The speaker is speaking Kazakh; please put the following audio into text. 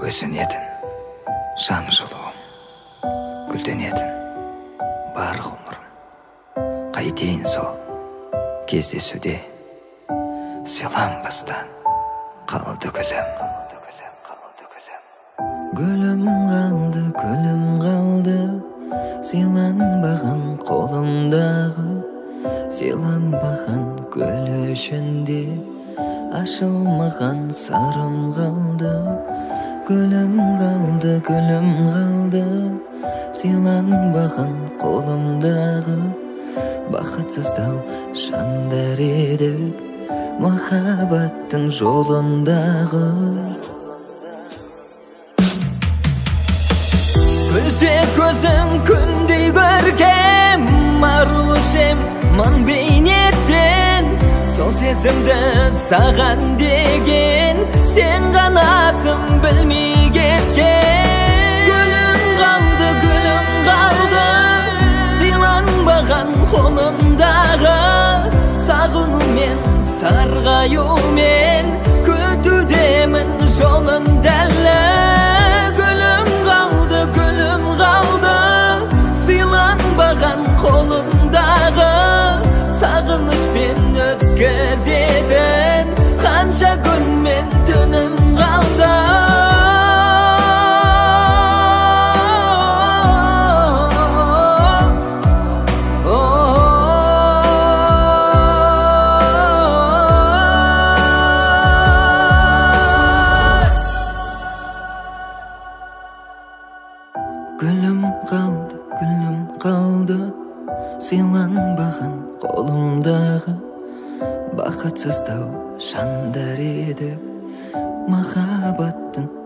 өсінетін жан жылуым, гүлденетін бар ғұмырым. Қайтейін сол кездесуде, сыйланбастан қалды гүлім. Гүлім қалды, гүлім қалды, сыйланбаған қолымдағы. Сыйланбаған гүл ішінде ашылмаған сырым қалды. Гүлім қалды, гүлім қалды, сыйланбаған қолымдағы. Бақытсыздау жандар едік махаббаттың жолындағы. Күлсе көзің күндей көркем, арулы жем мың бейнеттен. Сол сезімді саған деген сен ғанасың білмей кеткен. Гүлім қалды, сыйланбаған қолымдағы. Сағынумен, сарғаюмен күтудемін жолын дәлі. Гүлім қалды, сыйланбаған қолымдағы. Сағынышпен өткізетін қанша күн мен түнім қалды. Гүлім қалды, сыйланбаған қолымдағы. Бақытсыздау жандар едік махаббаттың